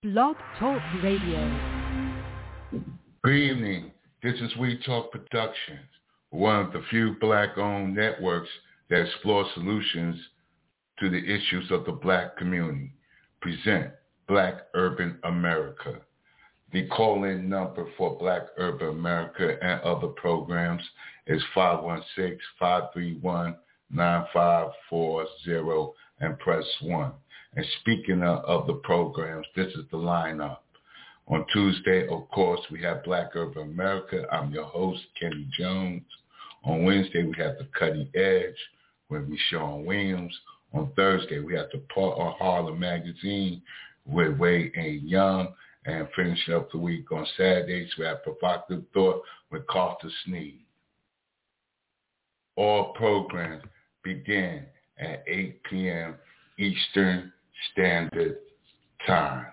Blog Talk Radio. Good evening. This is We Talk Productions, one of the few Black-owned networks that explore solutions to the issues of the Black community. Present Black Urban America. The call-in number for Black Urban America and other programs is 516-531-9540 and press 1. And speaking of the programs, this is the lineup. On Tuesday, of course, we have Black Urban America. I'm your host, Kenny Jones. On Wednesday, we have The Cutting Edge with Michonne Williams. On Thursday, we have The Part of Harlem Magazine with Wade A. Young. And finishing up the week on Saturdays, we have Provocative Thought with Carter Sneed. All programs begin at 8 p.m. Eastern Standard Time.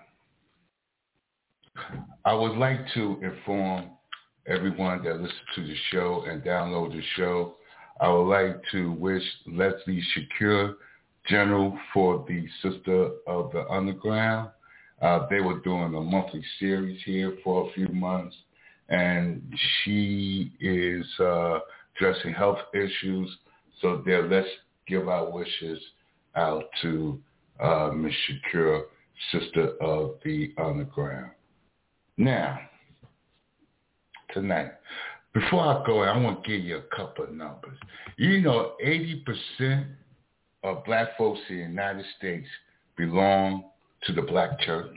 I would like to inform everyone that listens to the show and download the show. I would like to wish Leslie Shakir, General for the Sister of the Underground. They were doing a monthly series here for a few months, and she is addressing health issues. So there, let's give our wishes out to Ms. Shakir, Sister of the Underground. Now, tonight, before I go, I want to give you a couple of numbers. You know, 80% of Black folks in the United States belong to the Black church.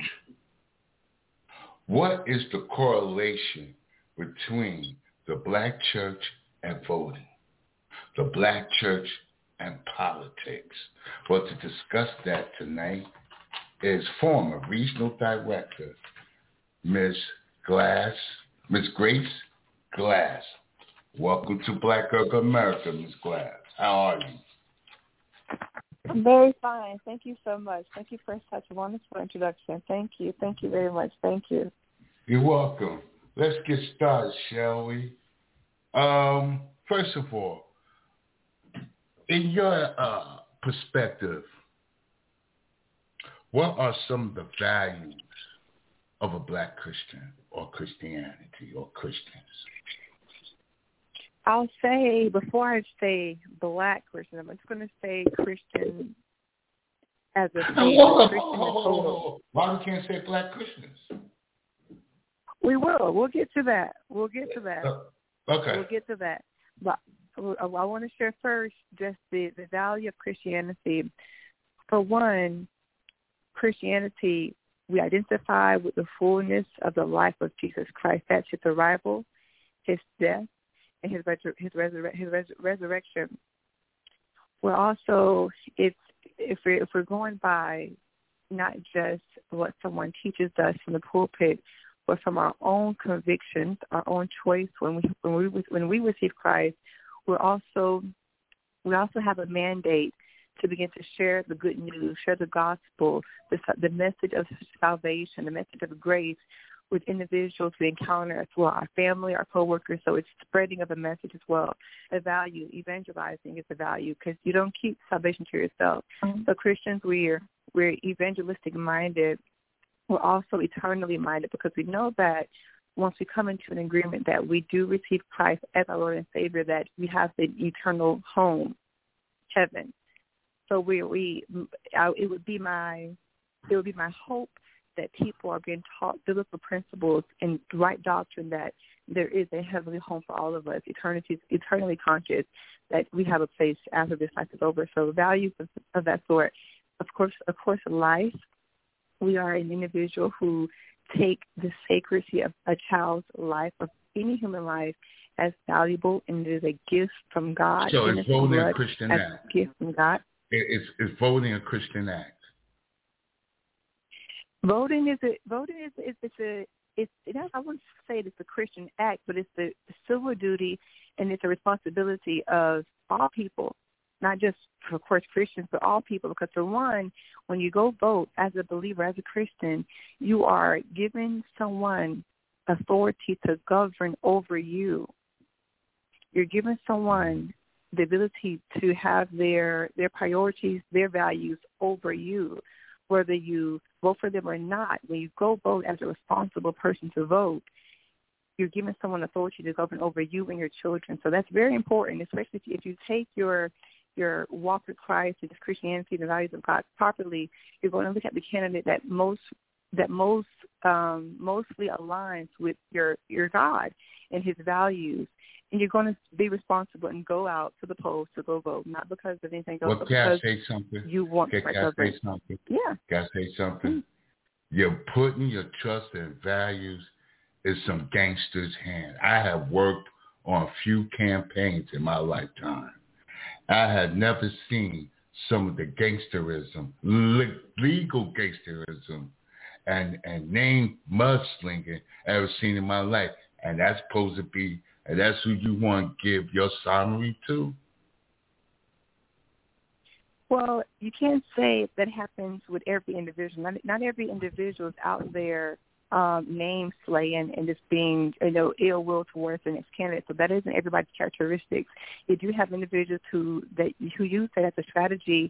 What is the correlation between the Black church and voting? The Black church and politics? Well, to discuss that tonight is former Regional Director Ms. Grace Glass. Welcome to Black Urban America, Ms. Glass. How are you? I'm very fine. Thank you so much. Thank you for such a wonderful introduction. Thank you. Thank you very much. Thank you. You're welcome. Let's get started, shall we? First of all, in your perspective, what are some of the values of a Black Christian or Christianity or Christians? I'll say, before I say Black Christian, I'm just going to say Christian as a total. Why we can't say Black Christians? We will. We'll get to that. Okay. We'll get to that. But I want to share first just the value of Christianity. For one, Christianity, we identify with the fullness of the life of Jesus Christ. That's his arrival, his death, and his resurrection. We're also, if we're going by not just what someone teaches us from the pulpit, but from our own convictions, our own choice, when we receive Christ, we also have a mandate to begin to share the good news, share the gospel, the message of salvation, the message of grace with individuals we encounter as well, our family, our coworkers. So it's spreading of a message as well. A value, evangelizing is a value, because you don't keep salvation to yourself. Mm-hmm. So Christians, we're evangelistic minded. We're also eternally minded, because we know that once we come into an agreement that we do receive Christ as our Lord and Savior, that we have the eternal home, heaven. So it would be my hope that people are being taught biblical principles and right doctrine, that there is a heavenly home for all of us, eternally conscious that we have a place after this life is over. So values of that sort. Of course, life. We are an individual who take the sacredness of a child's life, of any human life, as valuable, and it is a gift from God. So it's voting a Christian act. A gift from God. Is voting a Christian act? Voting is I wouldn't say it's a Christian act, but it's the civil duty, and it's a responsibility of all people, not just, of course, Christians, but all people. Because for one, when you go vote as a believer, as a Christian, you are giving someone authority to govern over you. You're giving someone the ability to have their priorities, their values over you. whether you vote for them or not, when you go vote as a responsible person to vote, you're giving someone authority to govern over you and your children. So that's very important, especially if you take your walk with Christ, this Christianity, the values of God properly. You're going to look at the candidate that mostly aligns with your God and His values, and you're going to be responsible and go out to the polls to go vote, not because of anything else, but because you want to govern. Yeah. Can I say something? Mm-hmm. You're putting your trust and values in some gangster's hand. I have worked on a few campaigns in my lifetime. I had never seen some of the gangsterism, legal gangsterism, and name mudslinging ever seen in my life. And that's supposed to be, and that's who you want to give your summary to? Well, you can't say that happens with every individual. Not every individual is out there name slaying and just being, ill will towards the next candidate. So that isn't everybody's characteristics. You do have individuals who use that as a strategy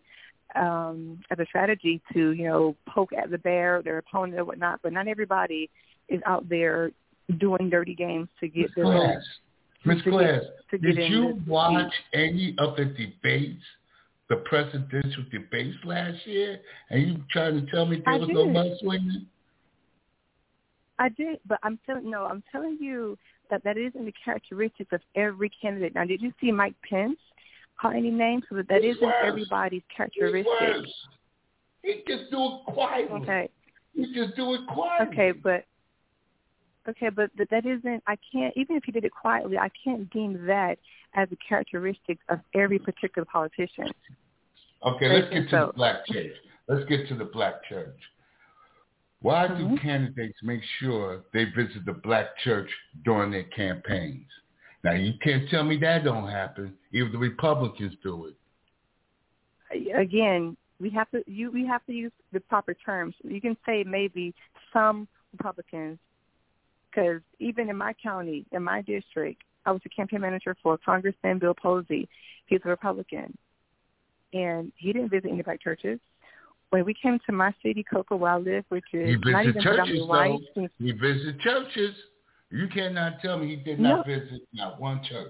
to poke at the bear, their opponent or whatnot. But not everybody is out there doing dirty games to get their votes. Ms. Glass, did you watch any of the debates, the presidential debates last year? And you trying to tell me there was no mudslinging? I did, but I'm telling you that isn't the characteristics of every candidate. Now, did you see Mike Pence call any names? Because that isn't everybody's characteristic. He just do it quietly. Okay. He just do it quietly. Okay, but that isn't. I can't. Even if he did it quietly, I can't deem that as a characteristic of every particular politician. Okay, let's get to the black church. Why do candidates make sure they visit the black church during their campaigns? Now, you can't tell me that don't happen. Even the Republicans do it. Again, we have to use the proper terms. You can say maybe some Republicans, because even in my county, in my district, I was a campaign manager for Congressman Bill Posey. He's a Republican, and he didn't visit any black churches. When we came to my city, Cocoa, where I live, which is not even predominantly white. He visited churches. You cannot tell me he did not visit not one church.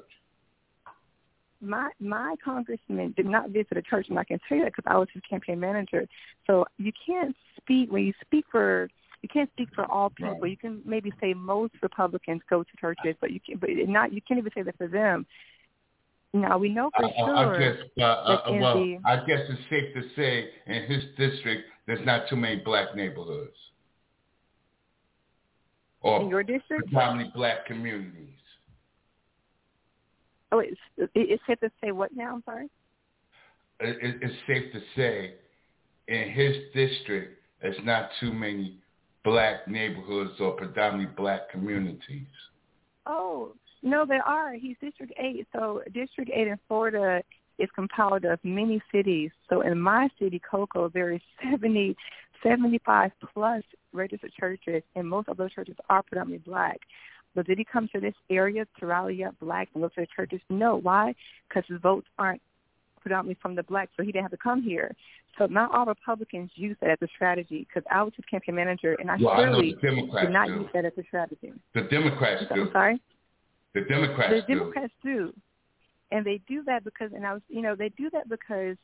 My congressman did not visit a church, and I can tell you that because I was his campaign manager. So you can't speak you can't speak for all people. Right. You can maybe say most Republicans go to churches, but you can't even say that for them. Now, we know for sure. I guess it's safe to say in his district there's not too many black neighborhoods. Or in your district? Predominantly black communities. Oh, it's safe to say what now? I'm sorry? It's safe to say in his district there's not too many black neighborhoods or predominantly black communities. Oh, no, there are. He's District 8. So District 8 in Florida is compiled of many cities. So in my city, Cocoa, there is 75-plus registered churches, and most of those churches are predominantly black. But did he come to this area to rally up blacks and go to the churches? No. Why? Because his votes aren't predominantly from the blacks, so he didn't have to come here. So not all Republicans use that as a strategy, because I was his campaign manager, and I surely did not use that as a strategy. The Democrats do. I'm sorry? The Democrats do. And they do that because, they do that because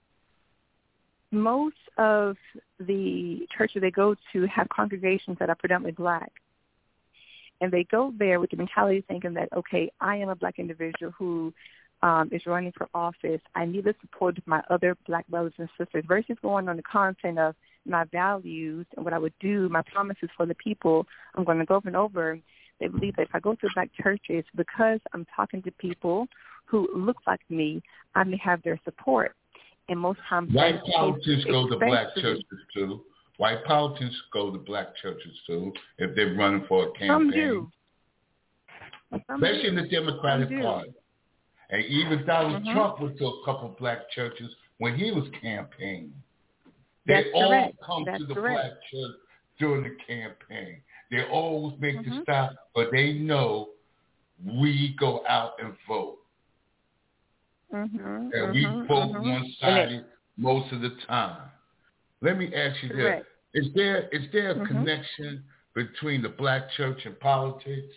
most of the churches they go to have congregations that are predominantly black. And they go there with the mentality thinking that, okay, I am a black individual who is running for office. I need the support of my other black brothers and sisters versus going on the content of my values and what I would do, my promises for the people I'm going to govern over. They believe that if I go to black churches, because I'm talking to people who look like me, I may have their support. And most times white politicians go to black churches too. White politicians go to black churches too if they're running for a campaign. Some do. Especially in the Democratic Party. And even Donald Trump went to a couple of black churches when he was campaigning. They all come to the black church during the campaign. They always make the stop, but they know we go out and vote. And we vote one-sided most of the time. let me ask you Correct. this. Is there a connection between the black church and politics?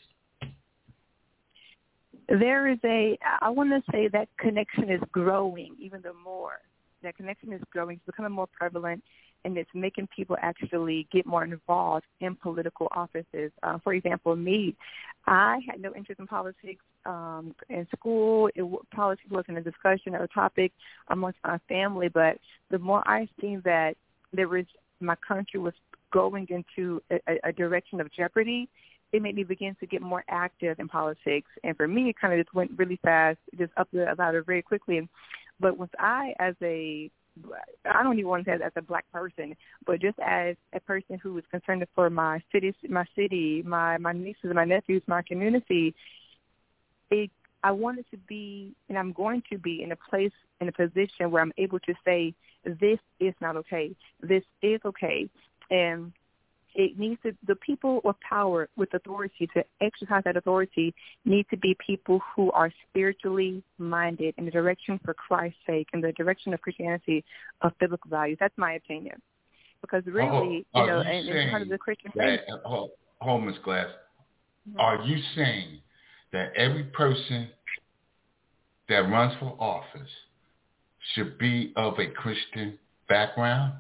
There is I want to say that connection is growing even the more. That connection is growing. It's becoming more prevalent, and it's making people actually get more involved in political offices. For example, me, I had no interest in politics in school. Politics wasn't a discussion or a topic amongst my family, but the more I seen that my country was going into a direction of jeopardy, it made me begin to get more active in politics. And for me, it kind of just went really fast, just up the ladder very quickly. But once I don't even want to say as a black person, but just as a person who is concerned for my city, my nieces, my nephews, my community, I wanted to be, and I'm going to be in a position where I'm able to say, this is not okay. This is okay. And it needs to, the people with power, with authority, to exercise that authority, need to be people who are spiritually minded in the direction for Christ's sake, in the direction of Christianity, of biblical values. That's my opinion. Because really, and it's part of the Christian faith. Ms. Glass, are you saying that every person that runs for office should be of a Christian background?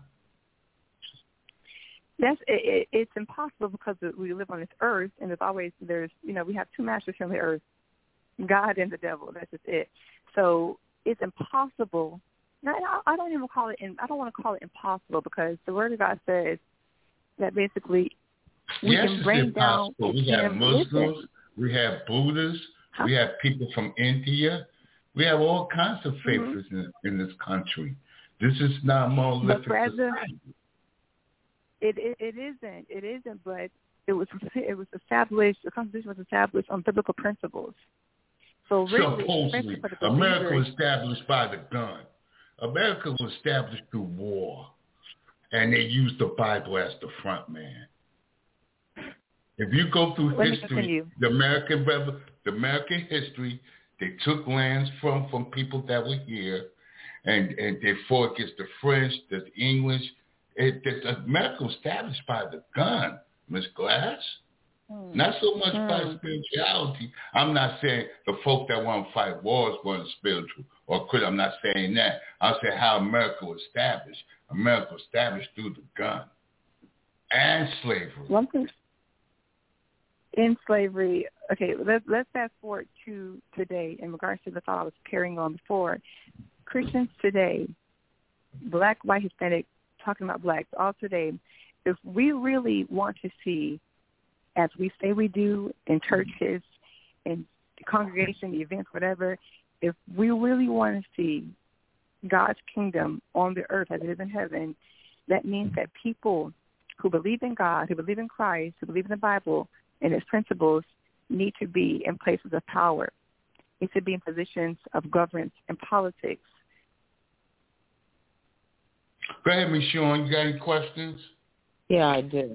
It's impossible because we live on this earth, and we have two masters from the earth, God and the devil. That's just it. So it's impossible. Now, I don't want to call it impossible, because the Word of God says that basically we can bring down. We have Muslims, we have Buddhists, we have people from India, we have all kinds of faiths in this country. This is not monolithic society. It isn't, but it was established. The Constitution was established on biblical principles. So really, supposedly, America was established by the gun. America was established through war, and they used the Bible as the front man. If you go through history, the American history, they took lands from people that were here, and they fought against the French, the English. America was established by the gun, Ms. Glass. Not so much by spirituality. I'm not saying the folk that want to fight wars weren't spiritual or quit. I'm not saying that. I'm saying how America was established. America was established through the gun and slavery. In slavery, okay, let's fast forward to today in regards to the thought I was carrying on before. Christians today, black, white, Hispanic, talking about blacks all today, if we really want to see, as we say we do in churches, in the congregation, the events, whatever, if we really want to see God's kingdom on the earth as it is in heaven, that means that people who believe in God, who believe in Christ, who believe in the Bible and its principles need to be in places of power, need to be in positions of governance and politics. Go ahead, Ms. Sean. You got any questions? Yeah, I do.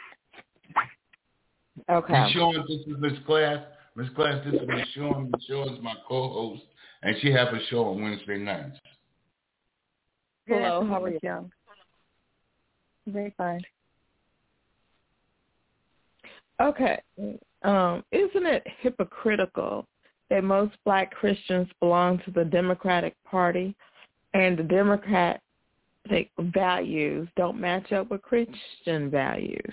Okay. Ms. Sean, this is Ms. Glass. Ms. Glass, this is Ms. Sean. Ms. Sean is my co-host, and she has a show on Wednesday nights. Hello, how are you? Young. Very fine. Okay. Isn't it hypocritical that most black Christians belong to the Democratic Party, and the Democratic values don't match up with Christian values?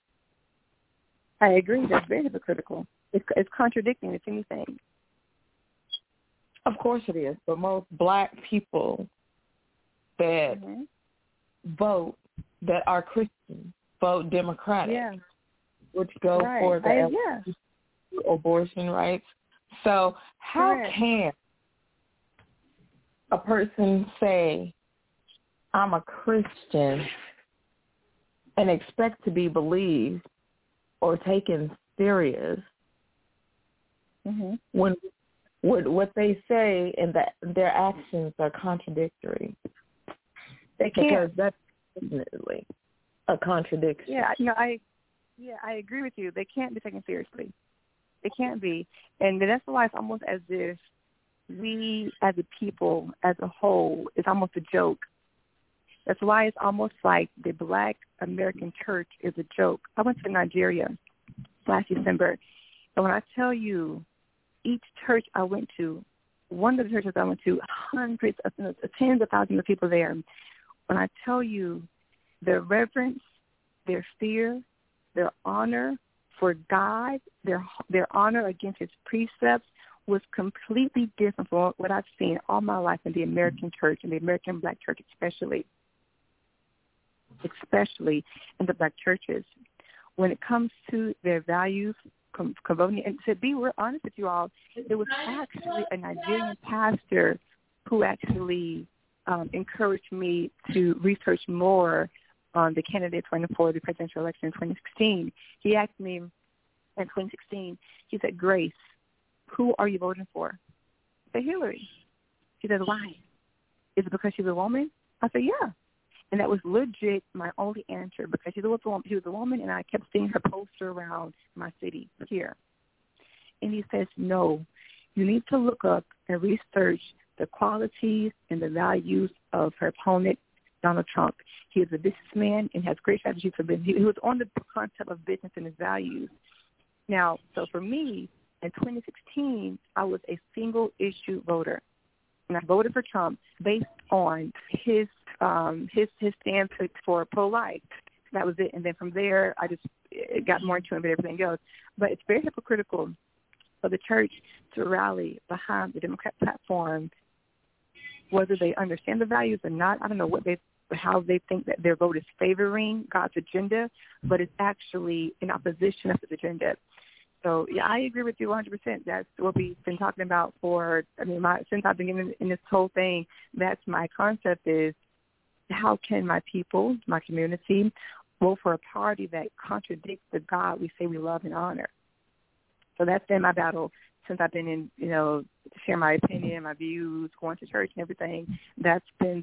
I agree. That's very hypocritical. It's contradicting, if anything. Of course it is. But most black people that vote, that are Christian, vote Democratic, which go for the abortion rights. So how can a person say, I'm a Christian, and expect to be believed or taken serious when what they say and their actions are contradictory? They can't. Because that's definitely a contradiction. I agree with you. They can't be taken seriously. They can't be. And that's why it's almost as if we as a people, as a whole, it's almost a joke That's why it's almost like the Black American church is a joke. I went to Nigeria last December, and when I tell you, each church I went to, one of the churches I went to, hundreds of tens of thousands of people there. When I tell you their reverence, their fear, their honor for God, their honor against his precepts was completely different from what I've seen all my life in the American church, and the American Black church especially in the Black churches. When it comes to their values, and to be real honest with you all, there was actually a Nigerian pastor who actually encouraged me to research more on the candidates running for the presidential election in 2016. He asked me in 2016, he said, Grace, who are you voting for? I said, Hillary. He said, why? Is it because she's a woman? I said, yeah. And that was legit my only answer, because she was a woman, and I kept seeing her poster around my city here. And he says, no, you need to look up and research the qualities and the values of her opponent, Donald Trump. He is a businessman and has great strategies for business. He was on the concept of business and his values. Now, so for me, in 2016, I was a single-issue voter, and I voted for Trump based on his stance for pro-life. That was it. And then from there, I just got more into it and everything else. But it's very hypocritical for the church to rally behind the Democrat platform, whether they understand the values or not. I don't know how they think that their vote is favoring God's agenda, but it's actually in opposition of his agenda. So, yeah, I agree with you 100%. That's what we've been talking about since I've been in this whole thing. That's my concept is, how can my people, my community, vote for a party that contradicts the God we say we love and honor? So that's been my battle since I've been in, to share my opinion, my views, going to church and everything. That's been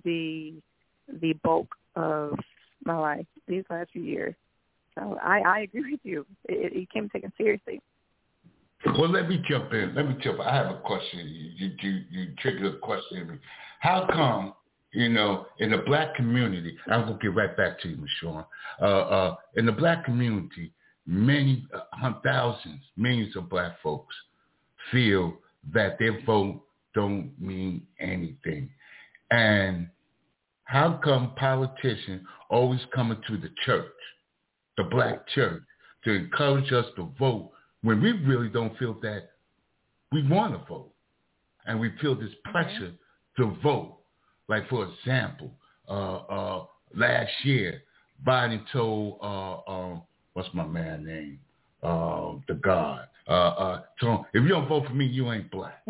the bulk of my life these last few years. So I agree with you. It can't be taken seriously. Well, let me jump in. I have a question. You triggered a question in me. How come, in the Black community, I'm going to get right back to you, Ms. Shawn. In the Black community, many, thousands, millions of Black folks feel that their vote don't mean anything. And how come politicians always coming to the church, the Black church, to encourage us to vote when we really don't feel that we want to vote, and we feel this pressure to vote? Like, for example, last year, Biden told, what's my man's name? The God. Told him, if you don't vote for me, you ain't Black.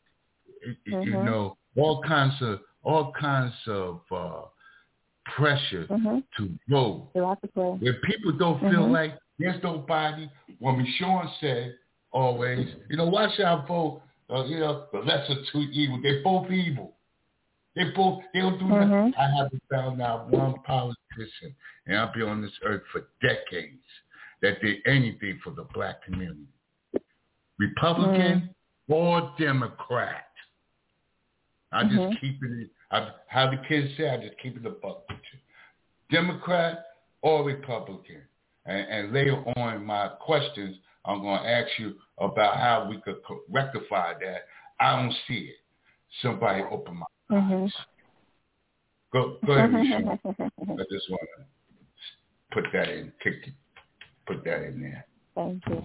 All kinds of pressure to vote. If people don't feel like there's nobody, when Ms. Shawn said always, why should I vote? The lesser two evil. They're both evil. They don't do nothing. I haven't found out one politician, and I'll be on this earth for decades, that did anything for the Black community. Republican or Democrat. I just keep it. How the kids say, I just keep it a buck with you. Democrat or Republican. And later on in my questions, I'm going to ask you about how we could rectify that. I don't see it. Somebody open my eyes. Go ahead, Ms. Shawn. I just want to put that in there. Thank you.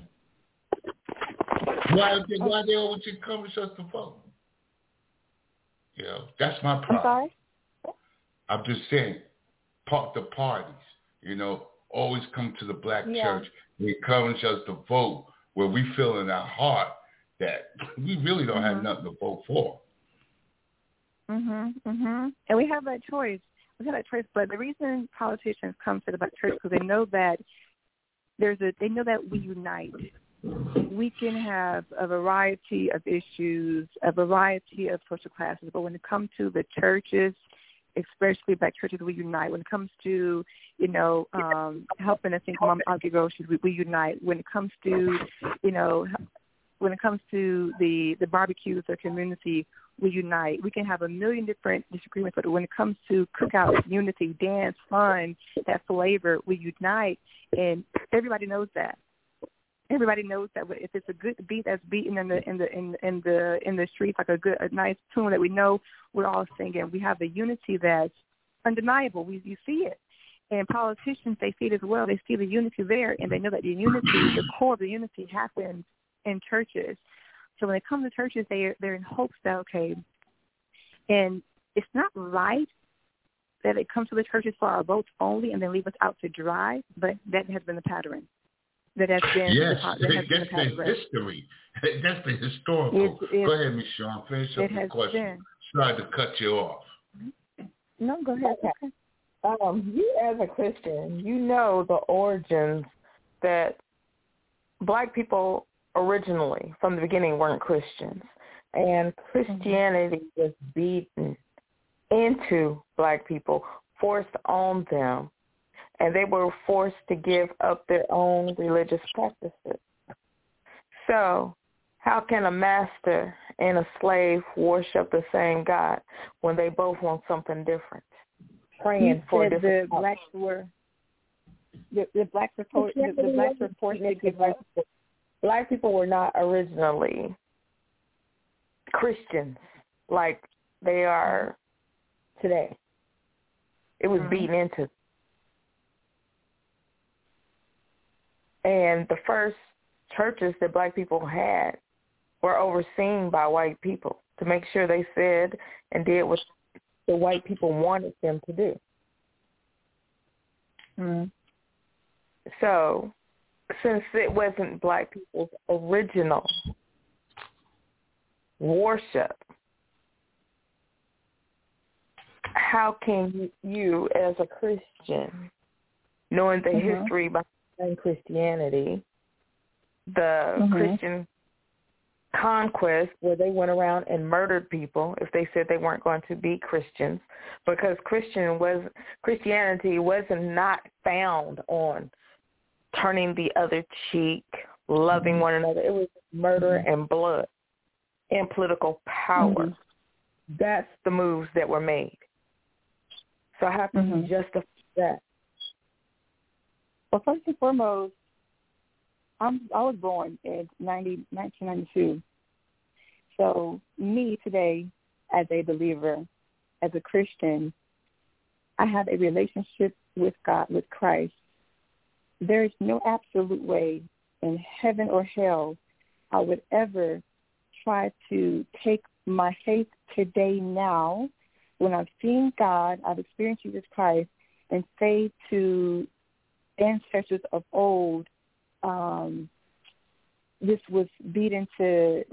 Why they always encourage us to vote? That's my problem. I'm sorry? I'm just saying, the parties, always come to the Black church and encourage us to vote where we feel in our heart that we really don't have nothing to vote for. And we have that choice. But the reason politicians come to the Black church is because they know that we unite. We can have a variety of issues, a variety of social classes, but when it comes to the churches, especially Black churches, we unite. When it comes to, helping a single mom out get groceries, we unite. When it comes to, when it comes to the barbecues or community, we unite. We can have a million different disagreements, but when it comes to cookouts, unity, dance, fun, that flavor, we unite, and everybody knows that. Everybody knows that if it's a good beat that's beaten in the streets, like a nice tune that we know, we're all singing. We have a unity that's undeniable. You see it. And politicians, they see it as well. They see the unity there, and they know that the unity, the core of the unity, happens in churches. So when they come to churches, they're in hopes that, okay, and it's not right that they come to the churches for our votes only and then leave us out to dry, but that has been the pattern. That has been that's the history. That's the historical. Go ahead, Ms. Sean. Finish up your question. Sorry to cut you off. No, go ahead. Okay. You as a Christian, you know the origins that Black people originally, from the beginning, weren't Christians. And Christianity was beaten into Black people, forced on them, and they were forced to give up their own religious practices. So how can a master and a slave worship the same God when they both want something different? Praying for the blacks were the blacks were forced to give up. Black people were not originally Christians like they are today. It was beaten into. And the first churches that Black people had were overseen by white people to make sure they said and did what the white people wanted them to do. So, since it wasn't Black people's original worship, how can you as a Christian, knowing the history behind Christianity, the Christian conquest where they went around and murdered people if they said they weren't going to be Christians, because Christianity wasn't not found on turning the other cheek, loving one another. It was murder and blood and political power. That's the moves that were made. So how can you justify that? Well, first and foremost, I was born in 1992. So me today, as a believer, as a Christian, I have a relationship with God, with Christ. There is no absolute way in heaven or hell I would ever try to take my faith today now when I've seen God, I've experienced Jesus Christ, and say to ancestors of old, this was beaten to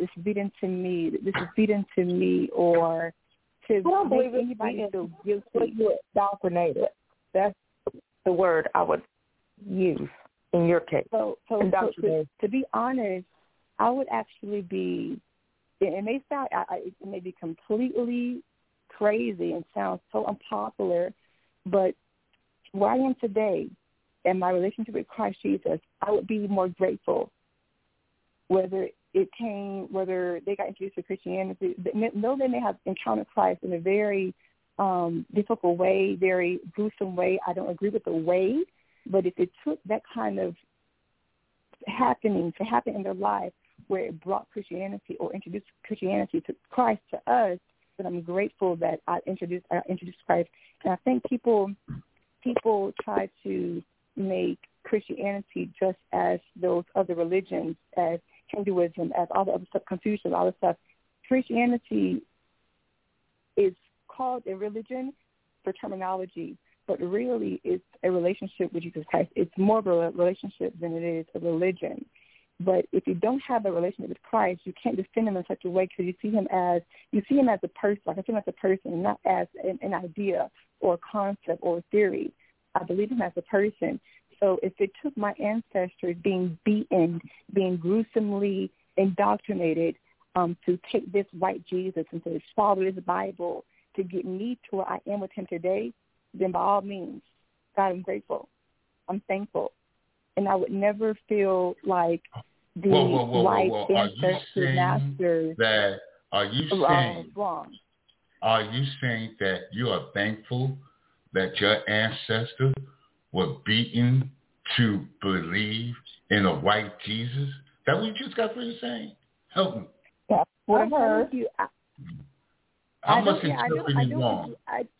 me, or to make anybody feel guilty. You were indoctrinated. That's the word I would use in your case. So to be honest, I would actually be. It may sound, it may be completely crazy and sound so unpopular, but where I am today and my relationship with Christ Jesus, I would be more grateful. Whether they got introduced to Christianity, though they may have encountered Christ in a very difficult way, very gruesome way. I don't agree with the way, but if it took that kind of happening to happen in their life where it brought Christianity or introduced Christianity to Christ to us, then I'm grateful that I introduced Christ. And I think people try to make Christianity just as those other religions, as Hinduism, as all the other stuff, Confucianism, all this stuff. Christianity is called a religion for terminology, but really it's a relationship with Jesus Christ. It's more of a relationship than it is a religion. But if you don't have a relationship with Christ, you can't defend him in such a way because you see him as a person. Like I see him as a person, not as an idea or a concept or a theory. I believe him as a person. So if it took my ancestors being beaten, being gruesomely indoctrinated to take this white Jesus and to swallow this Bible to get me to where I am with him today, then by all means, God, I'm grateful. I'm thankful. And I would never feel like the white ancestral masters. Are you saying that you are thankful that your ancestors were beaten to believe in a white Jesus? That what you just got finished saying? Help me. That's what I heard. I must interpret it wrong.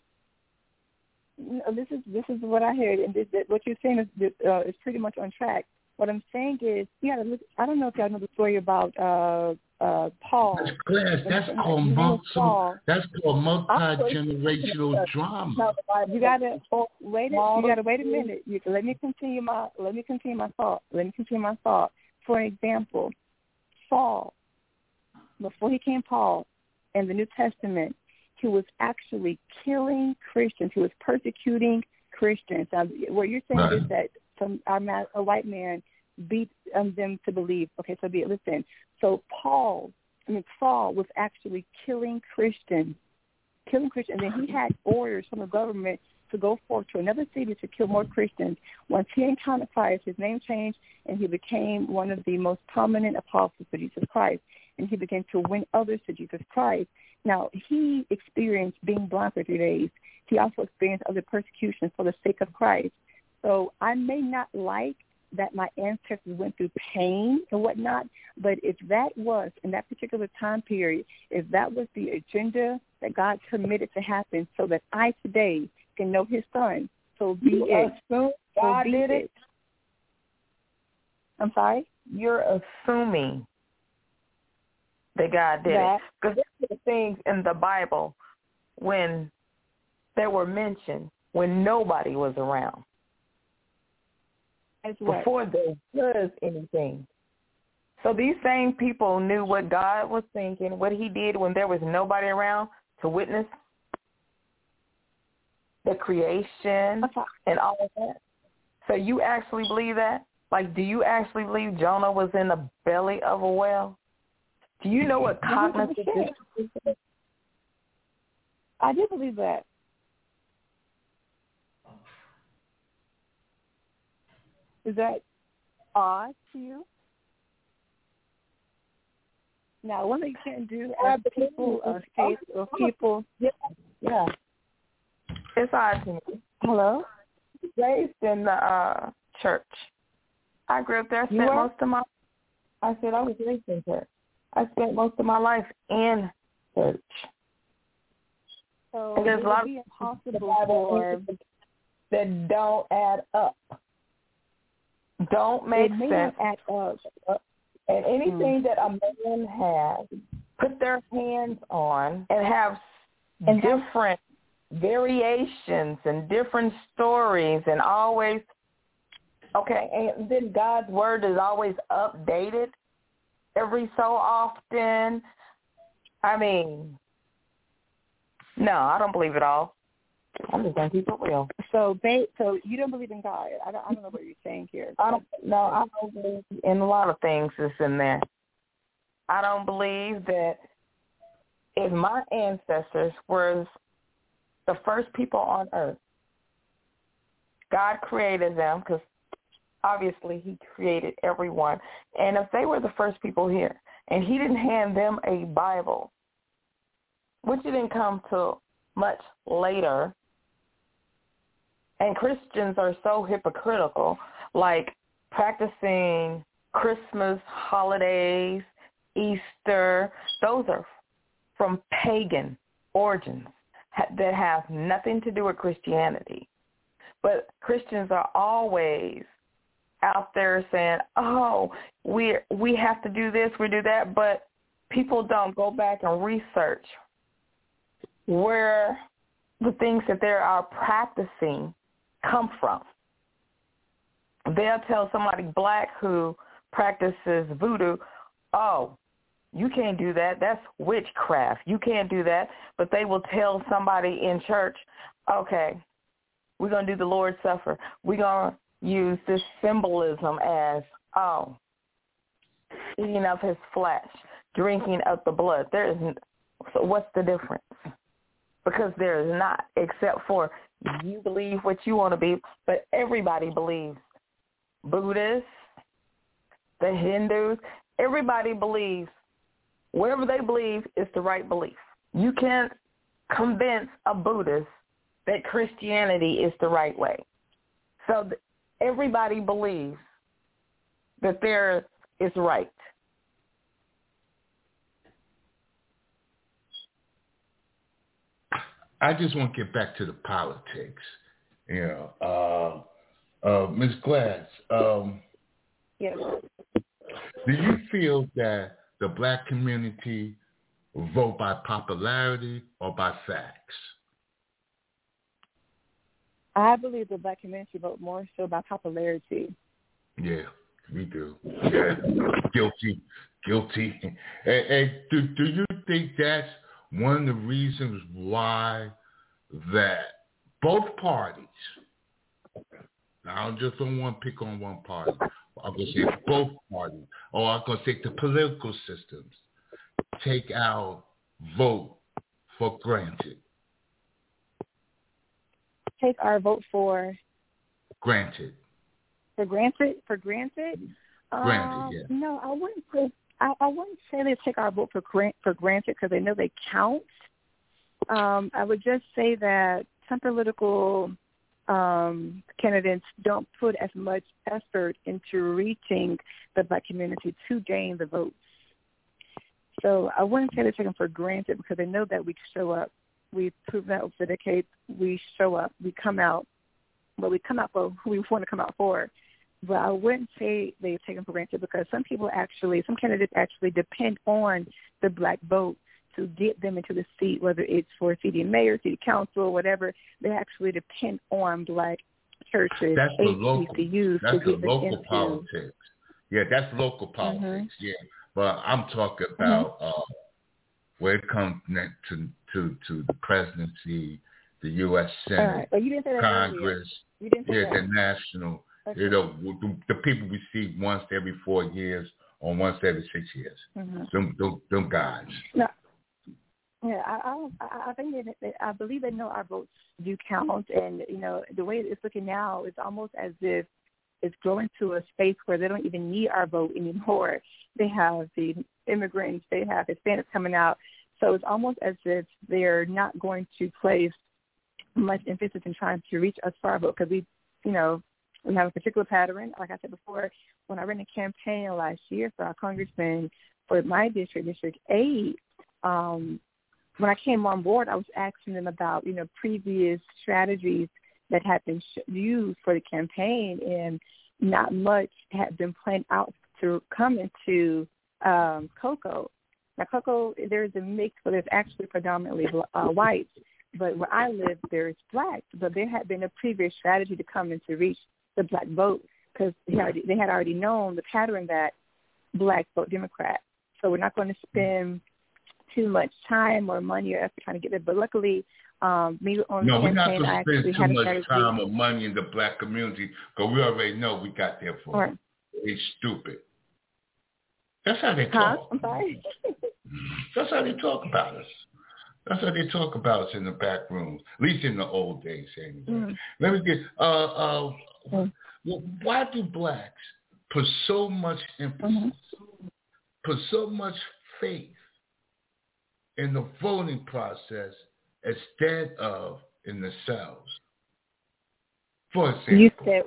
This is what I heard, and what you're saying is pretty much on track. What I'm saying is, I don't know if y'all know the story about Paul. That's called multi-generational drama. You gotta wait. You gotta wait a minute. Let me continue my thought. For example, Saul, before he came Paul, in the New Testament, he was actually killing Christians. He was persecuting Christians. Now, what you're saying is that a white man beat them to believe. Okay, so listen. So Saul was actually killing Christians. And then he had orders from the government to go forth to another city to kill more Christians. Once he encountered Christ, his name changed, and he became one of the most prominent apostles for Jesus Christ. And he began to win others to Jesus Christ. Now, he experienced being blind for 3 days. He also experienced other persecutions for the sake of Christ. So I may not like that my ancestors went through pain and whatnot, but if that was, in that particular time period, if that was the agenda that God permitted to happen so that I today can know his son, so be it. God did it? I'm sorry? You're assuming that God did it. Because there were things in the Bible when they were mentioned when nobody was around. Before there was anything. So these same people knew what God was thinking, what he did when there was nobody around to witness the creation and all of that. So you actually believe that? Like, do you actually believe Jonah was in the belly of a whale? Do you know what cognitive dissonance is? I do believe that. Is that odd to you? Now, one thing you can do as people faith or people. Yeah. It's odd to me. Hello? Raised in the church. I grew up there. I was raised in church. I spent most of my life in church. So and there's a lot of impossible that don't add up. Don't make sense. Add up. And anything that a man has put their hands on and have different variations and different stories and always, and then God's word is always updated every so often. I mean, no, I don't believe it all. I'm just going to keep it real. So you don't believe in God. I don't know what you're saying here. I don't believe in a lot of things that's in there. I don't believe that if my ancestors were the first people on earth, God created them because obviously he created everyone. And if they were the first people here and he didn't hand them a Bible, which didn't come till much later, and Christians are so hypocritical, like practicing Christmas, holidays, Easter. Those are from pagan origins that have nothing to do with Christianity. But Christians are always out there saying, we have to do this, we do that, but people don't go back and research where the things that they are practicing come from. They'll tell somebody black who practices voodoo, you can't do that. That's witchcraft. You can't do that. But they will tell somebody in church, okay, we're going to do the Lord's Supper. We're going to use this symbolism as, eating of his flesh, drinking of the blood. So what's the difference? Because there is not, except for you believe what you want to be, but everybody believes. Buddhists, the Hindus. Everybody believes, whatever they believe is the right belief. You can't convince a Buddhist that Christianity is the right way. So everybody believes that there is right. I just want to get back to the politics. Ms. Glass, Yes. do you feel that the black community vote by popularity or by facts? I believe the black community vote more so by popularity. Yeah, we do. Yeah, guilty. And do you think that's one of the reasons why that both parties, now I just don't want to pick on one party, I'm going to say both parties, or I'm going to say the political systems, take our vote for granted? Take our vote for granted. For granted? Granted, yeah. No, I wouldn't say. I wouldn't say they take our vote for granted because they know they count. I would just say that some political candidates don't put as much effort into reaching the black community to gain the votes. So I wouldn't say they take them for granted because they know that we show up. We've proven that over the decades. We show up. We come out. Well, we come out for who we want to come out for. But I wouldn't say they take them for granted because some candidates actually depend on the black vote to get them into the seat, whether it's for city mayor, city council, whatever. They actually depend on black churches, HBCUs to get them into. Politics. Yeah, that's local politics. Mm-hmm. Yeah, but I'm talking about where it comes next to the presidency, the U.S. Senate, right. Well, you didn't say that Congress, the national. Okay. The people we see once every 4 years or once every 6 years. Mm-hmm. Them guys. No. Yeah, I think I believe they know our votes do count, and the way it's looking now, it's almost as if it's growing to a space where they don't even need our vote anymore. They have the immigrants, they have Hispanics coming out, so it's almost as if they're not going to place much emphasis in trying to reach us for our vote because we have a particular pattern. Like I said before, when I ran a campaign last year for our congressman for my district, District 8, when I came on board, I was asking them about, previous strategies that had been used for the campaign, and not much had been planned out to come into Cocoa. Now, Cocoa, there's a mix, but there's actually predominantly whites. But where I live, there's blacks. But there had been a previous strategy to come in to reach the black vote because they had already known the pattern that blacks vote Democrat. So we're not going to spend too much time or money or effort trying to get there. But luckily, me on the campaign, we're not going to spend too much time or money in the black community because we already know we got there for it. It's stupid. That's how they talk. I'm sorry. That's how they talk about us. That's how they talk about us in the back rooms, at least in the old days, anyway. Mm. Let me get, why do blacks put so much emphasis, put so much faith in the voting process instead of in themselves? For example. You said,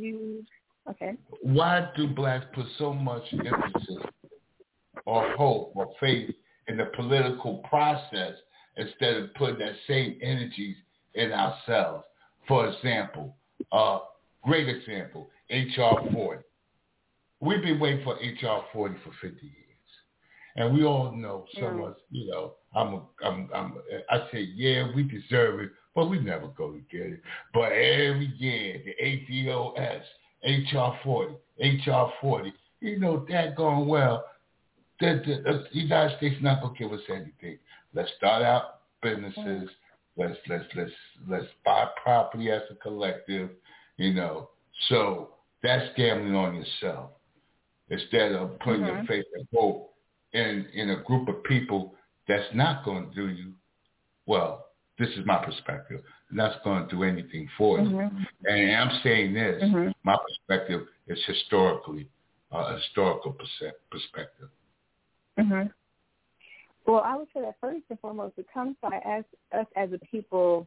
why do blacks put so much emphasis or hope or faith in the political process instead of putting that same energies in ourselves? For example, great example, H.R. 40. We've been waiting for H.R. 40 for 50 years. And we all know some of us, I say, yeah, we deserve it, but we never go to get it. But every year, the ADOS, H.R. 40, H.R. 40, that going well. The United States is not going to give us anything. Let's start out businesses. Let's buy property as a collective, So that's gambling on yourself instead of putting your faith and hope in a group of people that's not going to do you well. This is my perspective. Not going to do anything for you. And I'm saying this. My perspective is historically. historical perspective? Mm-hmm. Well, I would say that first and foremost, it comes by us as a people,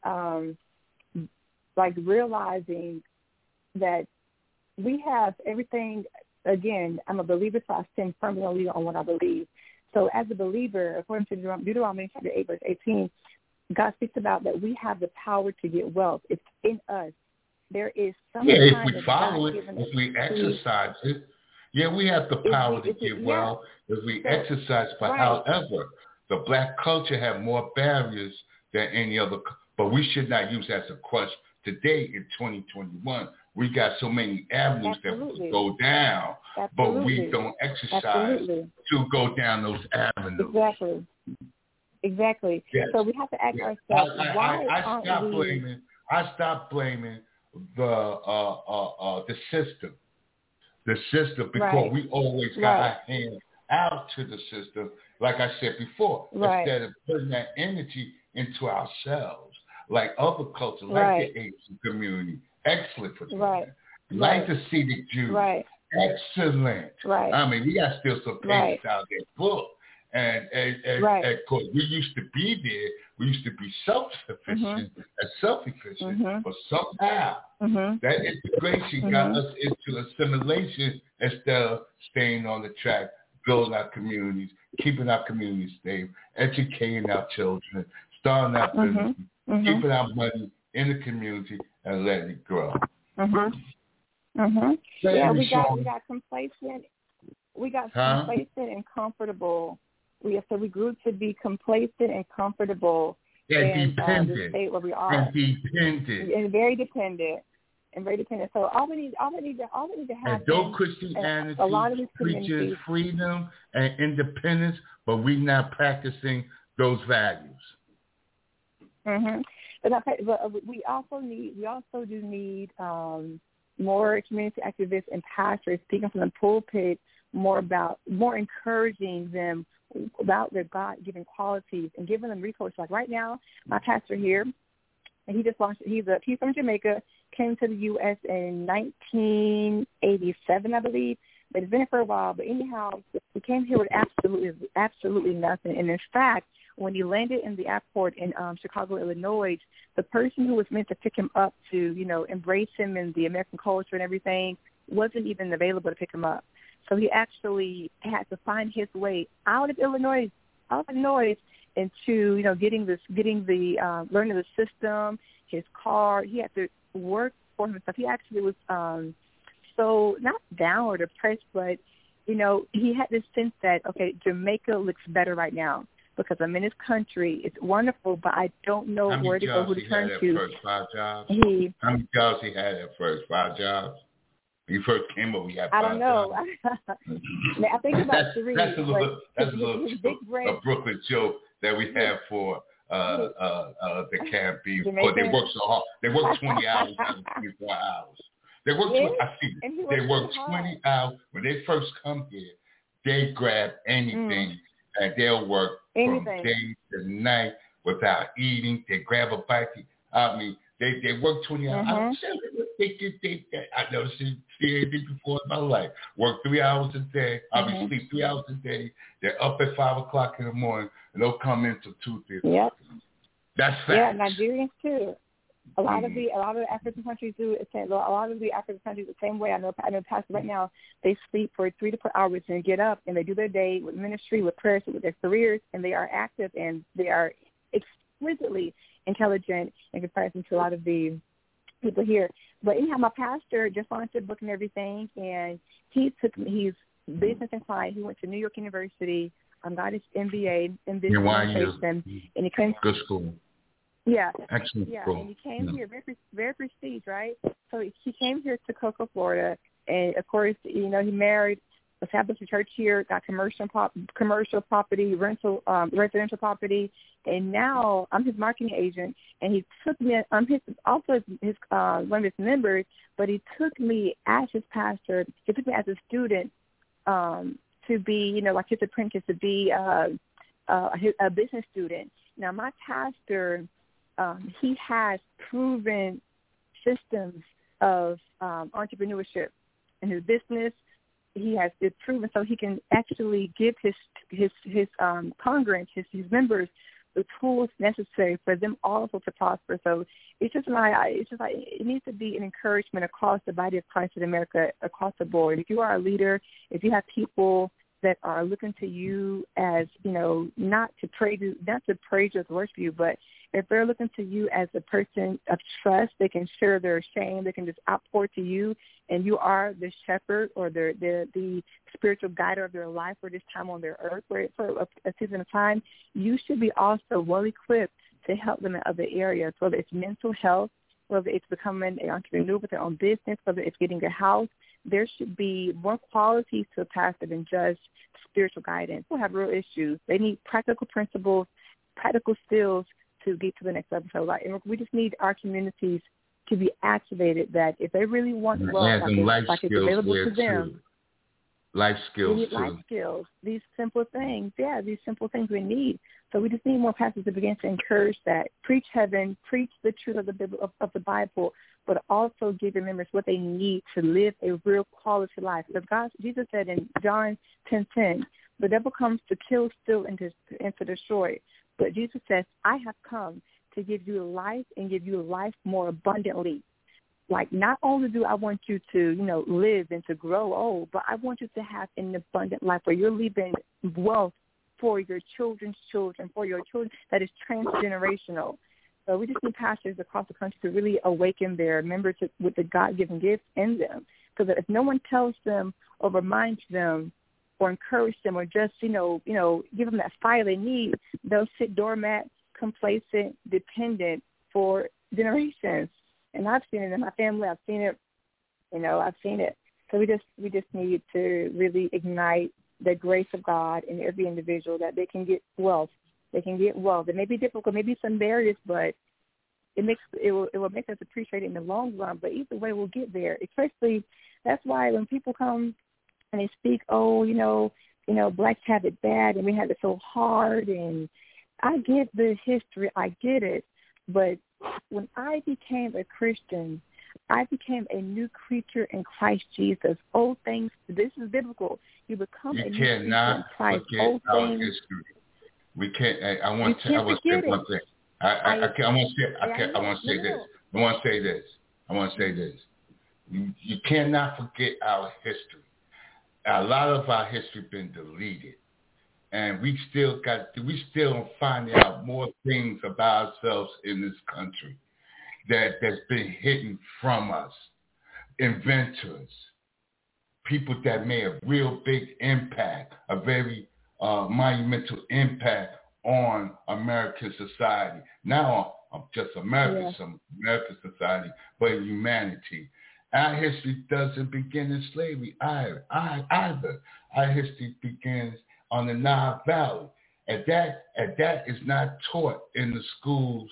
like realizing that we have everything. Again, I'm a believer, so I stand firmly on what I believe. So as a believer, according to Deuteronomy chapter 8, verse 18, God speaks about that we have the power to get wealth. It's in us. There is some if kind we of follow it, God-given if we exercise it, we have the power to get wealth if we exercise. But however, the black culture have more barriers than any other. But we should not use that as a crutch. Today in 2021, we got so many avenues that we can go down, but we don't exercise to go down those avenues. Exactly. Yes. So we have to ask ourselves, why aren't we? I stopped blaming the system. The system, because we always got our hand out to the system, like I said before, instead of putting that energy into ourselves, like other cultures, like the Asian community, excellent for that. Like the Cedic Jews, excellent. I mean, we got still some pages out there book. And of course, we used to be there. We used to be self-sufficient and self-efficient. But somehow that integration got us into assimilation instead of staying on the track, building our communities, keeping our communities stable, educating our children, starting our business, keeping our money in the community and letting it grow. Yeah, we got complacent. We got complacent and comfortable. We grew to be complacent and comfortable in the state where we are, and very dependent. So all we need to have. And though Christianity preaches freedom and independence, but we're not practicing those values. But we also do need more community activists and pastors speaking from the pulpit more encouraging them about their God-given qualities and giving them resources. Like right now, my pastor here, and he just launched. He's from Jamaica, came to the U.S. in 1987, I believe, but it's been here for a while. But anyhow, he came here with absolutely nothing. And in fact, when he landed in the airport in Chicago, Illinois, the person who was meant to pick him up to, embrace him in the American culture and everything wasn't even available to pick him up. So he actually had to find his way out of Illinois, into learning the system, his car. He had to work for himself. He actually was so not down or depressed, but he had this sense that Jamaica looks better right now because I'm in his country. It's wonderful, but I don't know where to go, who to turn to. How many jobs he had at first? 5 jobs. You first came up, we had 5 I don't know. I think about 3. That's a little Brooklyn joke that we have for the campaign. Because they work so hard. They work 20 hours out of 24 hours. They work. They work 20 hours. When they first come here, they grab anything and they'll work from day to night without eating. They grab a bite. I mean, they work 20 hours. I never seen anything before in my life. Work 3 hours a day. Sleep 3 hours a day. They're up at 5 o'clock in the morning, and they'll come in till 2:30. Yep. That's fact. Yeah, Nigerians too. A lot of the African countries do. A lot of the African countries the same way. I know pastors right now, they sleep for 3 to 4 hours and get up and they do their day with ministry, with prayers, with their careers, and they are active and they are exquisitely intelligent in comparison to a lot of the people here. But anyhow, my pastor just launched a book and everything, and he's business inclined. He went to New York University, got his MBA in business administration, and he came. Good school. Yeah. Excellent school. And he came here, very prestige, right? So he came here to Cocoa, Florida, and of course, he married, established a church here, got commercial property, residential property, and now I'm his marketing agent. And he took me. I'm his one of his members, but he took me as his pastor. He took me as a student to be, like his apprentice, to be a business student. Now my pastor, he has proven systems of entrepreneurship in his business. he has it's proven, so he can actually give his congregants, his members, the tools necessary for them also to prosper. So it's just like it needs to be an encouragement across the body of Christ in America, across the board. If you are a leader, if you have people that are looking to you as, not to praise you or worship you, but if they're looking to you as a person of trust, they can share their shame, they can just outpour to you, and you are the shepherd or the spiritual guide of their life for this time on their earth for a season of time, you should be also well equipped to help them in other areas, whether it's mental health, whether it's becoming an entrepreneur with their own business, whether it's getting a house. There should be more qualities to a pastor than just spiritual guidance. People have real issues. They need practical principles, practical skills to get to the next level. So we just need our communities to be activated that if they really want love, like it's available to them. Life skills, too. Life skills, these simple things. Yeah, these simple things we need. So we just need more pastors to begin to encourage that. Preach heaven, preach the truth of the Bible, but also give your members what they need to live a real quality life. Because Jesus said in John 10:10, the devil comes to kill, steal, and to destroy. But Jesus says, I have come to give you life and give you life more abundantly. Like, not only do I want you to, live and to grow old, but I want you to have an abundant life where you're leaving wealth for your children's children, for your children that is transgenerational. So we just need pastors across the country to really awaken their members with the God-given gifts in them, so that if no one tells them or reminds them or encourage them or just, give them that fire they need, they'll sit doormat, complacent, dependent for generations. And I've seen it in my family. I've seen it. I've seen it. So we just need to really ignite the grace of God in every individual that they can get wealth. They can get wealth. It may be difficult, maybe some barriers, but it will make us appreciate it in the long run. But either way, we'll get there. Especially, that's why when people come and they speak, blacks have it bad and we have it so hard, and I get the history, I get it, but when I became a Christian, I became a new creature in Christ Jesus. Old things, this is biblical. You become a new creature in Christ. Old things. History. We can't. I want to say one thing. I want to say this. You cannot forget our history. A lot of our history been deleted, and we still finding out more things about ourselves in this country that's been hidden from us. Inventors, people that made a real big impact, a very monumental impact on American society. Not on just American society, but in humanity. Our history doesn't begin in slavery either. Our history begins on the Nile Valley, and that is not taught in the schools,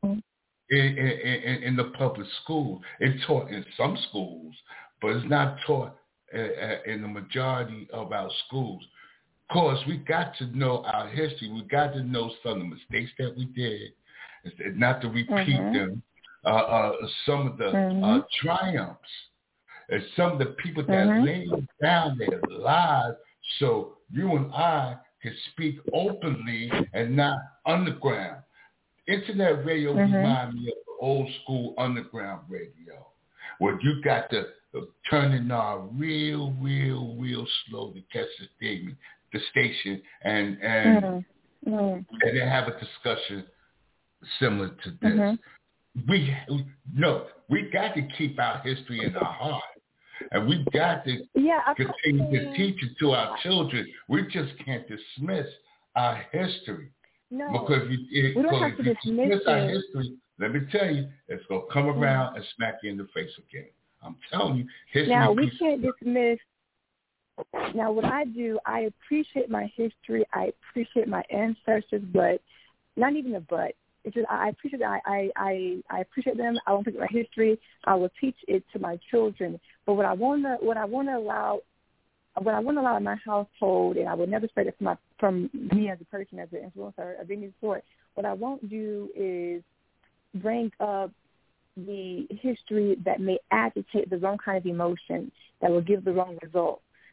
in the public schools. It's taught in some schools, but it's not taught in the majority of our schools. Of course, we got to know our history. We got to know some of the mistakes that we did, not to repeat them. Some of the triumphs, and some of the people that laid down their lives so you and I can speak openly and not underground. Internet radio reminds me of the old school underground radio, where you got to turn it on real slow to catch the station, and then have a discussion similar to this. We got to keep our history in our heart, and we got to continue to teach it to our children. We just can't dismiss our history. No, because if you dismiss our history, let me tell you, it's going to come around and smack you in the face again. I'm telling you, history. Now, we can't dismiss. Now, what I do, I appreciate my history. I appreciate my ancestors, but not even a but. It's just I appreciate I appreciate them. I won't forget my history. I will teach it to my children. But what I want to allow in my household, and I would never say that from me as a person, as an influencer of any sort. What I won't do is bring up the history that may agitate the wrong kind of emotion that will give the wrong result.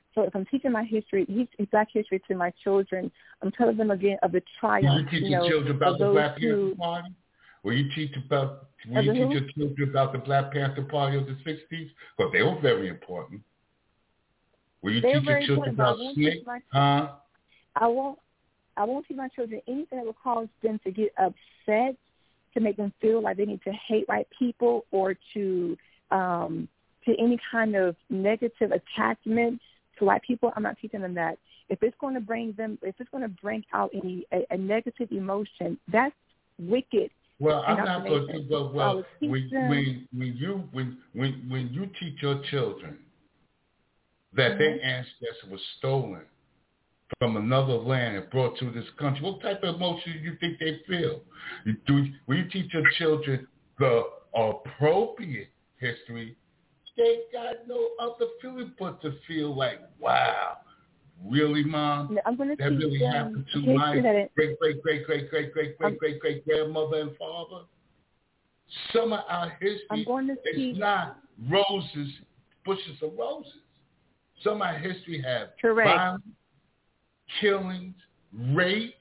So if I'm teaching my history, Black history to my children, I'm telling them again of the triumph. Will you teach your children about the Black Panther Party? Will you teach your children about the Black Panther Party of the 60s? Because they were very important. Will you teach your children about SNCC? Huh? I won't teach my children anything that will cause them to get upset, to make them feel like they need to hate white people, or to any kind of negative attachment to white people. I'm not teaching them that. If it's going to bring out a negative emotion, that's wicked. Well, I'm not going to. Well, when you teach your children that their ancestors were stolen from another land and brought to this country, what type of emotion do you think they feel? When you teach your children the appropriate history, they got no other feeling but to feel like, wow, really, Mom? I'm going to that really happened to my great grandmother and father? Some of our history is not roses, bushes of roses. Some of our history have violence, killings, rape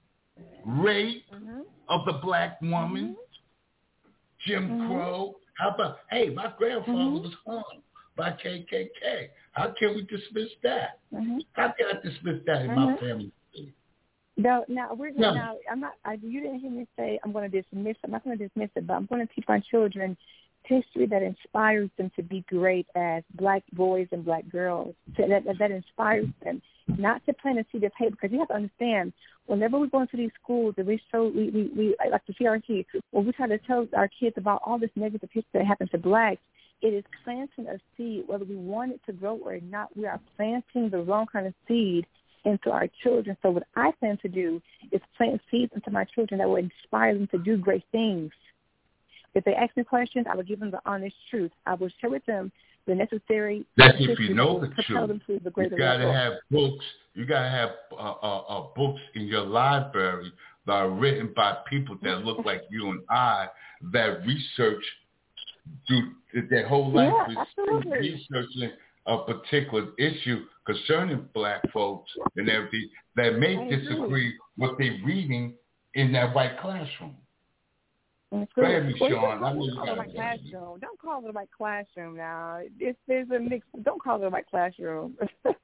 of the Black woman, Jim Crow. How about, hey, my grandfather was hung by KKK. How can we dismiss that? How can I dismiss that in my family? No, I'm not. You didn't hear me say I'm going to dismiss it. I'm not going to dismiss it, but I'm going to teach my children history that inspires them to be great as Black boys and Black girls. That inspires them, not to plant a seed of hate. Because you have to understand, whenever we go into these schools and we like the CRT, when we try to tell our kids about all this negative history that happened to Blacks, it is planting a seed, whether we want it to grow or not. We are planting the wrong kind of seed into our children. So what I plan to do is plant seeds into my children that will inspire them to do great things. If they ask me questions, I will give them the honest truth. I will share with them the necessary. That's if you know the truth. You gotta have books. You gotta have books in your library that are written by people that look like you and I, that research their whole life researching a particular issue concerning Black folks and everything that may disagree with what they're reading in that white classroom. Go ahead, Ms. Sean. Don't call it a white classroom now. There's a mix. Don't call it a white classroom.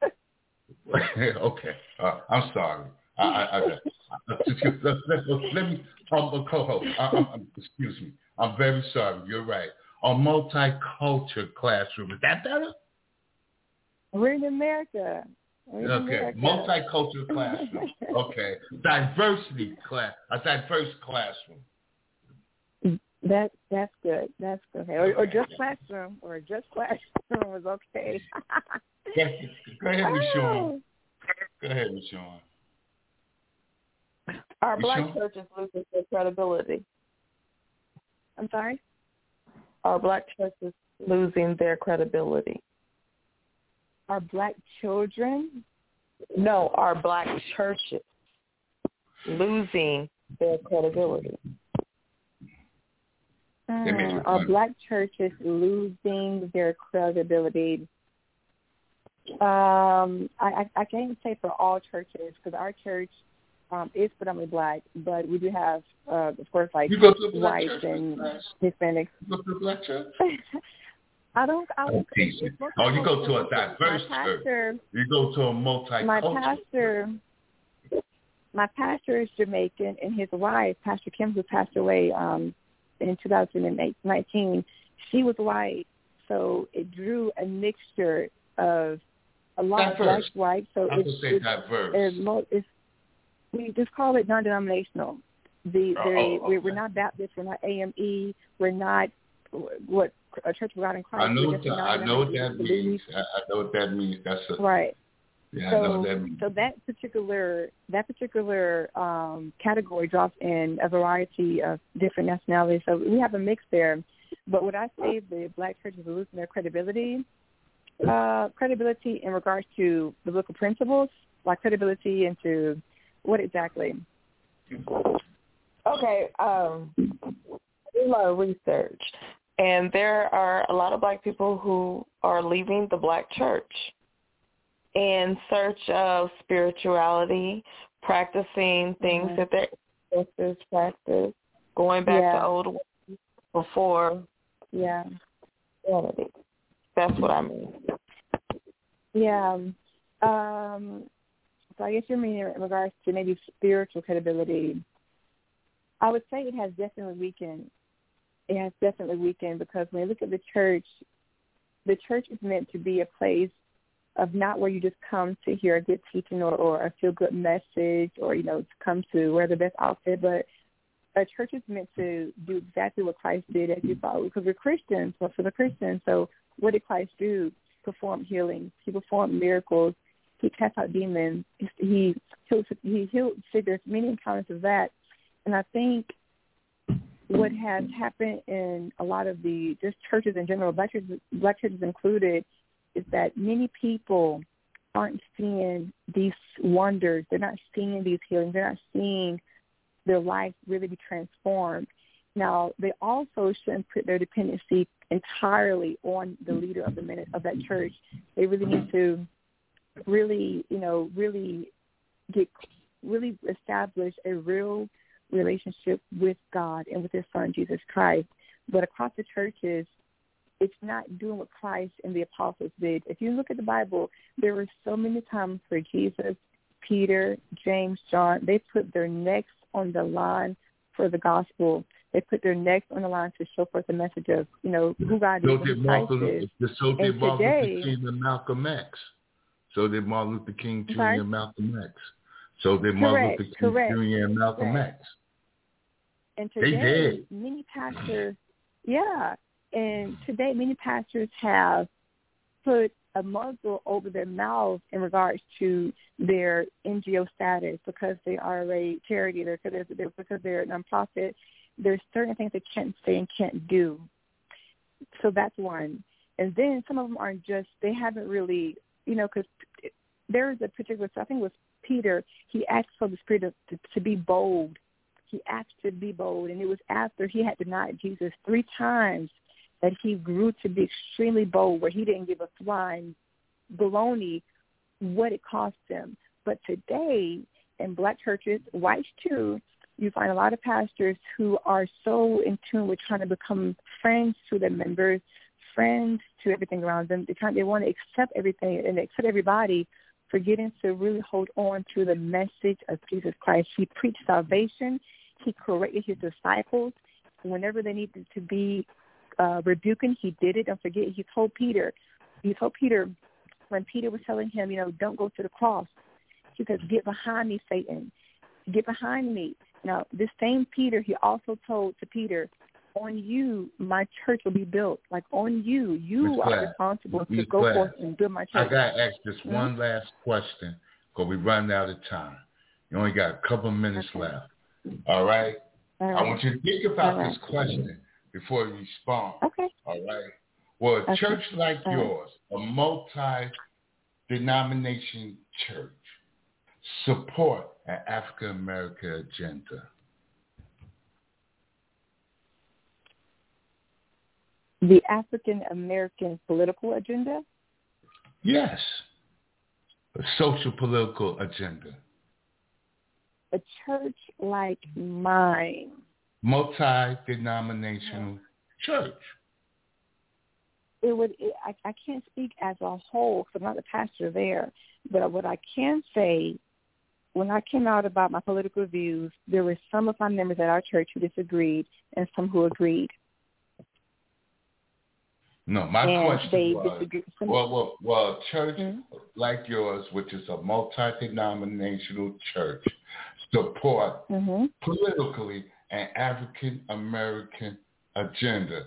Okay. I'm sorry. Let me, co-host. Excuse me. I'm very sorry. You're right. A multicultural classroom. Is that better? We're in America. Multicultural classroom. Okay. Diversity class. A diverse classroom. That's good. That's good. Or just classroom. Or just classroom is okay. Go ahead, Ms. Sean. Go ahead, Ms. Sean. Our Black churches losing their credibility. I'm sorry? Our Black churches losing their credibility. Our Black children? No, our Black churches losing their credibility. Are Black churches losing their credibility? I can't say for all churches, because our church is predominantly Black, but we do have, of course, like whites and Hispanics. You go to a Black church? I don't. You go to a diverse church. You go to a multicultural. My pastor is Jamaican, and his wife, Pastor Kim, who passed away in 2019, she was white, so it drew a mixture of a lot diverse. of Black, white. So it's diverse. We just call it non-denominational. We're not Baptist, we're not AME, we're not what a Church of God in Christ. I know what that means. I know what that means. That's right. Yeah, so, I know what that means. So that particular category drops in a variety of different nationalities. So we have a mix there. But would I say the Black churches are losing their credibility? Credibility in regards to biblical principles, like credibility into what exactly? Okay, I did a lot of research, and there are a lot of Black people who are leaving the Black church. in search of spirituality, practicing things that their ancestors practiced, going back to old ways before Christianity. That's what I mean. Yeah. So I guess you mean in regards to maybe spiritual credibility. I would say it has definitely weakened. It has definitely weakened because when you look at the church is meant to be a place of not where you just come to hear a good teaching or a feel-good message or, to come to wear the best outfit, but a church is meant to do exactly what Christ did as you follow, because we're Christians, but for the Christians, so what did Christ do? Perform healings. He performed miracles. He cast out demons. He healed sick. Many encounters of that. And I think what has happened in a lot of the just churches in general, black churches included, is that many people aren't seeing these wonders. They're not seeing these healings. They're not seeing their life really be transformed. Now, they also shouldn't put their dependency entirely on the leader of that church. They really need to really establish a real relationship with God and with His Son, Jesus Christ. But across the churches, it's not doing what Christ and the apostles did. If you look at the Bible, there were so many times where Jesus, Peter, James, John, they put their necks on the line for the gospel. They put their necks on the line to show forth the message of, who God is, who Christ is. So did Martin Luther King and Malcolm X. So did Martin Luther King Jr. and Malcolm X. So did Martin Luther King Jr. and Malcolm X. And today, many pastors, and today many pastors have put a muzzle over their mouths in regards to their NGO status because they are a charity, because they're a nonprofit. There's certain things they can't say and can't do. So that's one. And then some of them are just, they haven't really, because there is a particular, I think it was Peter, he asked for the Spirit to be bold. He asked to be bold, and it was after he had denied Jesus 3 times that he grew to be extremely bold, where he didn't give a flying baloney what it cost him. But today, in black churches, whites too, you find a lot of pastors who are so in tune with trying to become friends to their members, friends to everything around them. They want to accept everything and accept everybody, forgetting to really hold on to the message of Jesus Christ. He preached salvation. He corrected his disciples. Whenever they needed to be rebuking, he did it. Don't forget, he told Peter, when Peter was telling him, don't go to the cross, he says, get behind me, Satan. Get behind me. Now, this same Peter, he also told to Peter, on you, my church will be built. Like on you, you are responsible to go forth and build my church. I got to ask this one last question because we're running out of time. You only got a couple minutes left. All right? I want you to think about this question before you respond. Okay. All right? Well, a church like yours, a multi-denomination church, support an African-American agenda? The African-American political agenda? Yes. A social political agenda. A church like mine. Multi-denominational church. I can't speak as a whole because I'm not the pastor there. But what I can say, when I came out about my political views, there were some of my members at our church who disagreed and some who agreed. No, my question was, well, a church like yours, which is a multi-denominational church, support politically an African-American agenda.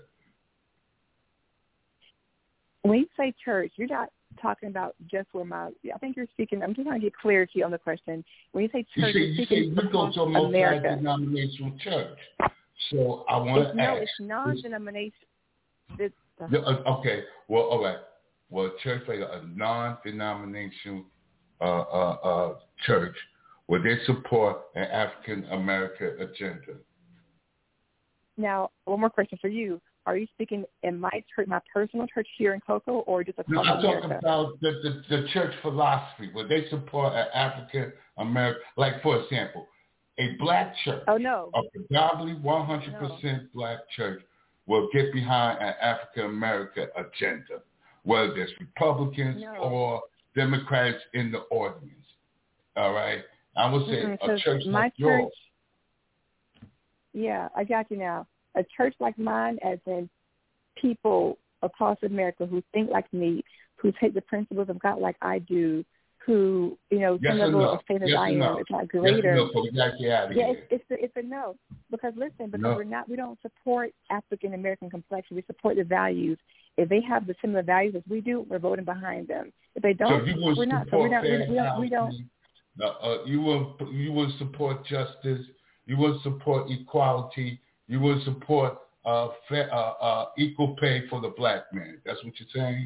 When you say church, you're not talking about just where I think you're speaking, I'm just trying to get clarity on the question. When you say church, you're speaking across America. You go to a multi-denominational church. So I want to ask. No, it's non-denominational. Okay, well, all right. Well, a church like a non-denominational church, will they support an African-American agenda? Now, one more question for you. Are you speaking in my church, my personal church here in Cocoa, or just across I'm America? talking about the church philosophy, where they support an African American, like for example, a black church, oh no, a predominantly 100% black church will get behind an African American agenda, whether it's Republicans or Democrats in the audience. All right, I would say a church like yours. Yeah, I got you now. A church like mine, as in people across America who think like me, who take the principles of God like I do, who, some level of faith as I am, if not greater. It's a no. Because listen, we don't support African American complexion. We support the values. If they have the similar values as we do, we're voting behind them. If they don't, we're not. So we don't. You will support justice. You will support equality. You will support equal pay for the black man. That's what you're saying?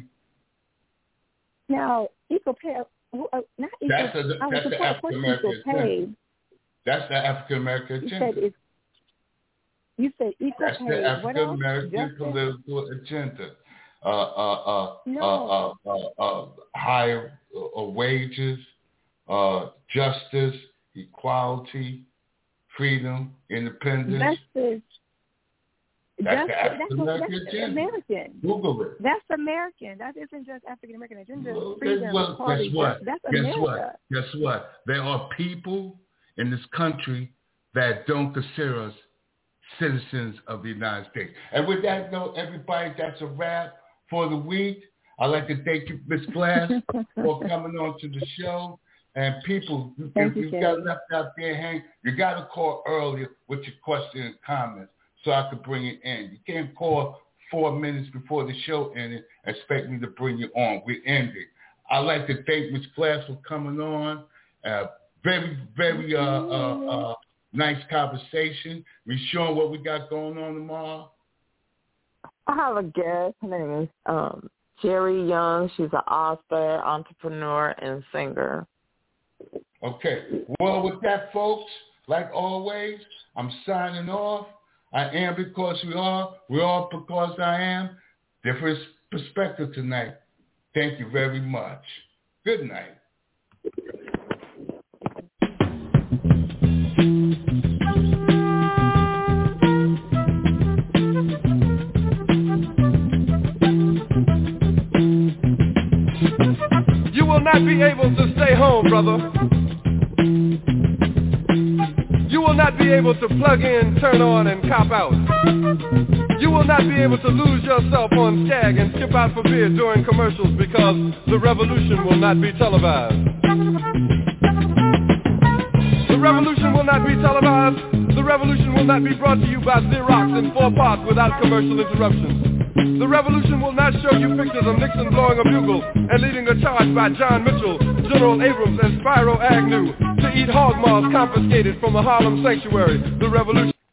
Now, equal pay, not equal. That's the African American agenda. That's the African American agenda. You said equal That's pay. That's the African American political agenda. Higher wages, justice, equality, freedom, independence. That's the African American agenda. American. Google it. That's American. That isn't just African American agenda. Freedom, equality. That's America. Guess what? There are people in this country that don't consider us citizens of the United States. And with that note, everybody, that's a wrap for the week. I'd like to thank you, Ms. Glass, for coming on to the show. And people, if you got left out there hanging, you got to call earlier with your question and comments so I could bring it in. You can't call 4 minutes before the show ended and expect me to bring you on. We're ending. I'd like to thank Ms. Glass for coming on. Very, very nice conversation. We showing what we got going on tomorrow. I have a guest. Her name is Jerry Young. She's an author, entrepreneur, and singer. Okay. Well, with that, folks, like always, I'm signing off. I am because we are. We're all because I am. Different perspective tonight. Thank you very much. Good night. You will not be able to stay home, brother. You will not be able to plug in, turn on, and cop out. You will not be able to lose yourself on Skag and skip out for beer during commercials because the revolution will not be televised. The revolution will not be televised. The revolution will not be brought to you by Xerox in 4 parts without commercial interruptions. The revolution will not show you pictures of Nixon blowing a bugle and leading a charge by John Mitchell, General Abrams, and Spyro Agnew to eat hog maws confiscated from the Harlem sanctuary. The revolution